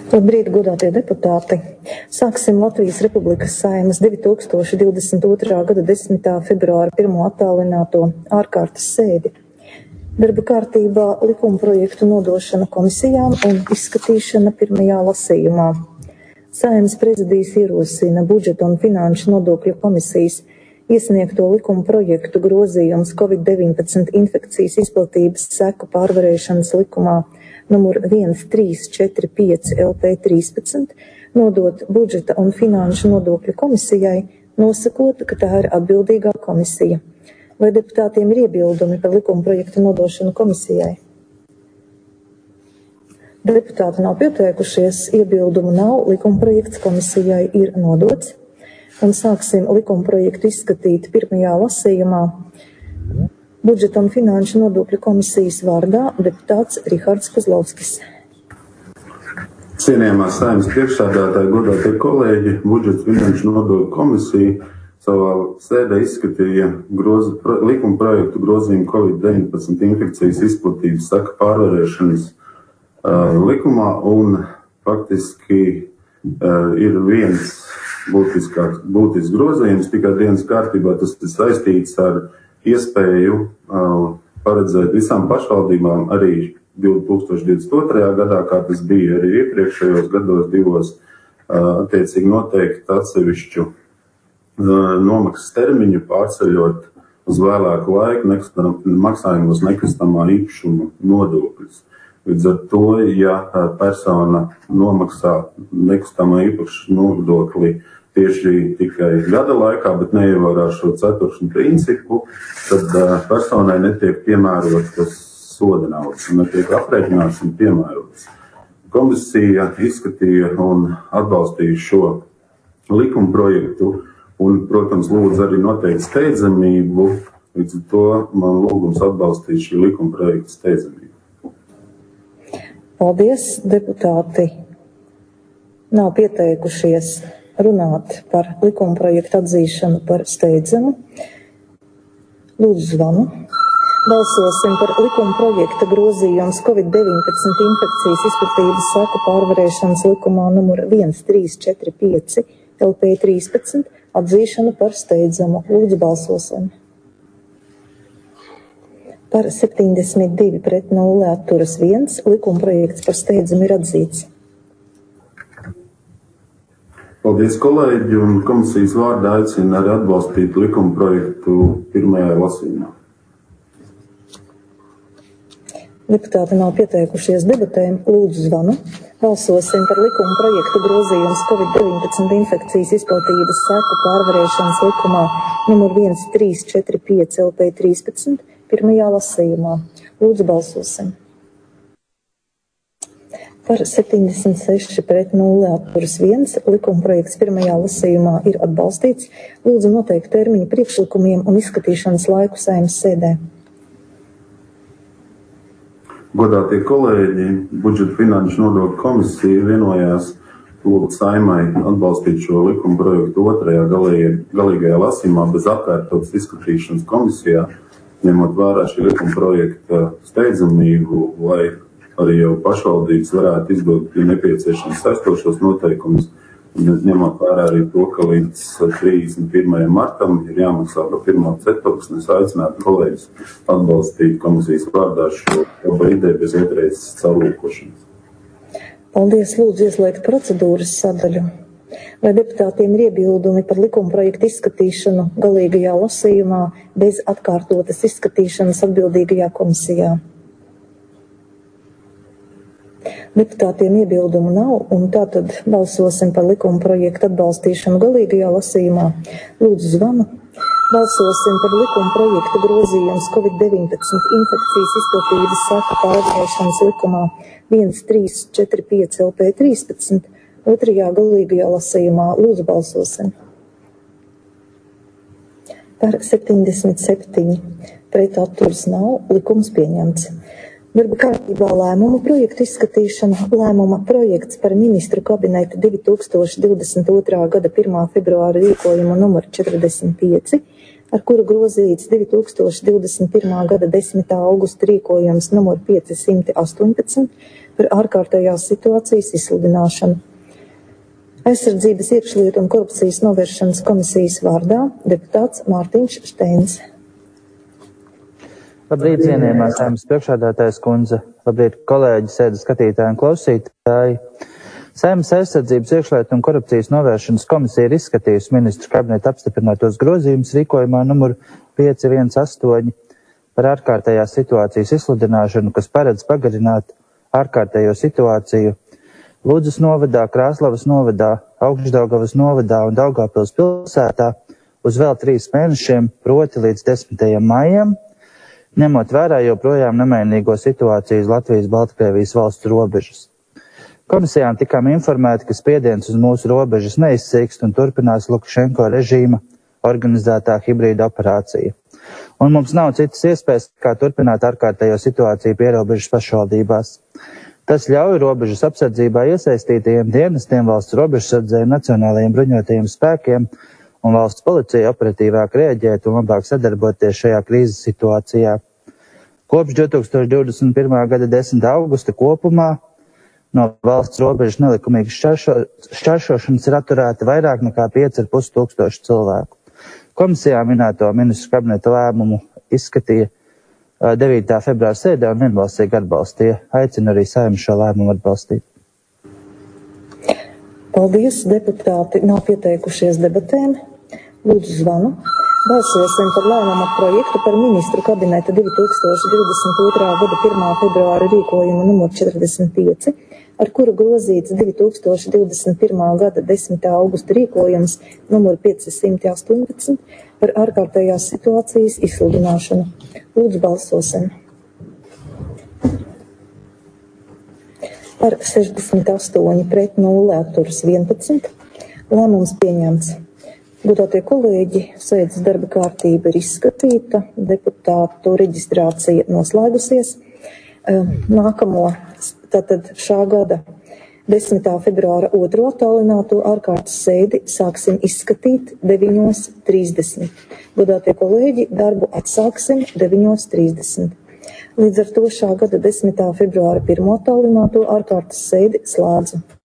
Labrīt, godātie deputāti! Sāksim Latvijas Republikas Saeimas 2022. gada 10. februāra 1. attālināto ārkārtas sēdi. Darba kārtībā likumprojektu nodošana komisijām un izskatīšana pirmajā lasījumā. Saeimas prezidijs ierosina budžeta un finanšu nodokļu komisijas iesniegto likumprojektu grozījums Covid-19 infekcijas izplatības seku pārvarēšanas likumā numur 1345 LP 13 nodot budžeta un finanšu nodokļu komisijai, nosakot, ka tā ir atbildīgā komisija. Vai deputātiem ir iebildumi par likumprojektu nodošanu komisijai? Deputāti nav pieteikušies, iebildumu nav, likumprojekts komisijai ir nodots. Un sāksim likumprojektu izskatīt pirmajā lasījumā. Budžeta un finanšu nodokļu komisijas vārdā deputāts Rihards Kozlovskis. Cienījamā Saeimas priekšsēdētāji, godātie kolēģi, budžeta finanšu nodokļu komisija savā sēdē izskatīja likumprojektu grozījumu Covid-19 infekcijas izplatības seku pārvarēšanas likumā, un faktiski ir viens būtisks grozījums, tikai dienas kārtībā tas ir saistīts ar iespēju paredzēt visām pašvaldībām arī 2022. gadā, kā tas bija arī iepriekšējos gados divos, attiecīgi noteikti atsevišķu nomaksas termiņu, pārceļot uz vēlāku laiku maksājumos nekustamā īpašuma nodokļus. Līdz ar to, ja persona nomaksā nekustamā īpašuma nodokli tieši tikai gada laikā, bet neievērā šo ceturkšņu principu, tad personai netiek piemērotas soda naudas un netiek aprēķināts un piemērotas. Komisija izskatīja un atbalstīja šo likumprojektu un, protams, lūdz arī noteikti steidzamību, līdz ar to man lūgums atbalstīt šī likumprojekta steidzamību. Paldies, deputāti! Nav pieteikušies runāt par likumprojektu atzīšanu par steidzamu. Lūdzu zvanu. Balsosim par likumprojekta grozījums Covid-19 infekcijas izplatības seku pārvarēšanas likumā numur 1345 LP 13 atzīšanu par steidzamu. Lūdzu balsosim. Par 72 pret 0 atturas 1 likumprojekts par steidzamu ir atzīts. Paldies, kolēģi, un komisijas vārdā aicina arī atbalstīt likumprojektu pirmajā lasījumā. Deputāti nav pieteikušies debatēm. Lūdzu zvanu. Balsosim par likumprojektu grozījums Covid-19 infekcijas izplatības seku pārvarēšanas likumā numur 1345 LP 13 pirmajā lasījumā. Lūdzu balsosim. Par 76 pret 0 atturas 1 likumprojekts pirmajā lasījumā ir atbalstīts. Lūdzu noteikti termiņu priekšlikumiem un izskatīšanas laiku Saeimas sēdē. Godātie kolēģi, budžeta finanšu nodokļu komisija vienojās lūgt Saeimai atbalstīt šo likumprojektu otrajā galīgajā lasījumā bez atkārtotas izskatīšanas komisijā, ņemot vērā šī likumprojekta steidzamību, lai arī jau pašvaldības varētu izdot nepieciešams saistošos noteikumus, ņemot vērā arī to, ka līdz 31. martam ir jāmaksā par 1. ceturksni. Es aicinātu kolēģis atbalstīt komisijas vārdā šo ideju bez otrreizes caurlūkošanas. Paldies, lūdzu ieslēgt procedūras sadaļu. Vai deputātiem ir iebildumi par likumprojektu izskatīšanu galīgajā lasījumā bez atkārtotas izskatīšanas atbildīgajā komisijā? Deputātiem iebildumu nav, un tātad balsosim par likumprojektu atbalstīšanu galīgajā lasījumā. Lūdzu zvanu. Balsosim par likumprojektu grozījums Covid-19 infekcijas izplatības seku pārvarēšanas likumā 1345 LP 13 otrajā galīgajā lasījumā. Lūdzu balsosim. Par 77 pret atturas nav, likums pieņemts. Darba kārtībā lēmuma projektu izskatīšana, lēmuma projekts par ministru kabineta 2022. gada 1. februāra rīkojumu numur 45, ar kuru grozīts 2021. gada 10. augusta rīkojums numur 518 par ārkārtējās situācijas izsludināšanu. Aizsardzības, iekšlietu un korupcijas novēršanas komisijas vārdā deputāts Mārtiņš Šteins. Labrīt, cienījamā Saeimas priekšsēdētājas kundze, labrīt, kolēģi, sēdes skatītāji un klausītāji. Saeimas aizsardzības, iekšlietu un korupcijas novēršanas komisija ir izskatījusi ministru kabineta apstiprinātos grozījumus rīkojumā numuru 518 par ārkārtējās situācijas izsludināšanu, kas paredz pagarināt ārkārtējo situāciju Ludzas novadā, Krāslavas novadā, Augšdaugavas novadā un Daugavpils pilsētā uz vēl 3 mēnešiem, proti līdz 10. maijam, ņemot vērā joprojām nemainīgo situāciju uz Latvijas-Baltkrievijas valsts robežas. Komisijām tikām informēti, ka spiediens uz mūsu robežas neizsīkst un turpinās Lukašenko režīma organizētā hibrīda operācija. Un mums nav citas iespējas, kā turpināt ārkārtējo situāciju pie robežas pašvaldībās. Tas ļauj robežas apsardzībā iesaistītajiem dienestiem, valsts robežsardzei, nacionālajiem bruņotajiem spēkiem un valsts policija operatīvāk rēģēt un labāk sadarboties šajā krīzes situācijā. Kopš 2021. gada 10. augusta kopumā no valsts robežas nelikumīgas šķēršošanas ir atturēta vairāk nekā 5,5 tūkstoši cilvēku. Komisijā minēto ministru kabineta lēmumu izskatīja 9. februāra sēdē un vienbalsīgi atbalstīja. Aicinu arī Saeimu šo lēmumu atbalstīt. Paldies, deputāti nav pieteikušies debatēm. Lūdzu zvanu. Balsosim par lēmumu projektu par ministru kabineta 2022. gada 1. februāra rīkojumu numur 45, ar kuru grozīts 2021. gada 10. augusta rīkojums numur 518 par ārkārtējās situācijas izsludināšanu. Lūdzu, balsosim. Par 68 pret 0 atturas 11. Lēmums pieņemts. Godātie kolēģi, sēdes darba kārtība ir izskatīta, deputātu reģistrācija noslēgusies. Nākamo, tātad šā gada 10. februāra 2. attālināto ārkārtas sēdi sāksim izskatīt 9:30. Godātie kolēģi, darbu atsāksim 9:30. Līdz ar to šā gada 10. februāra 1. attālināto ārkārtas sēdi slēdzu.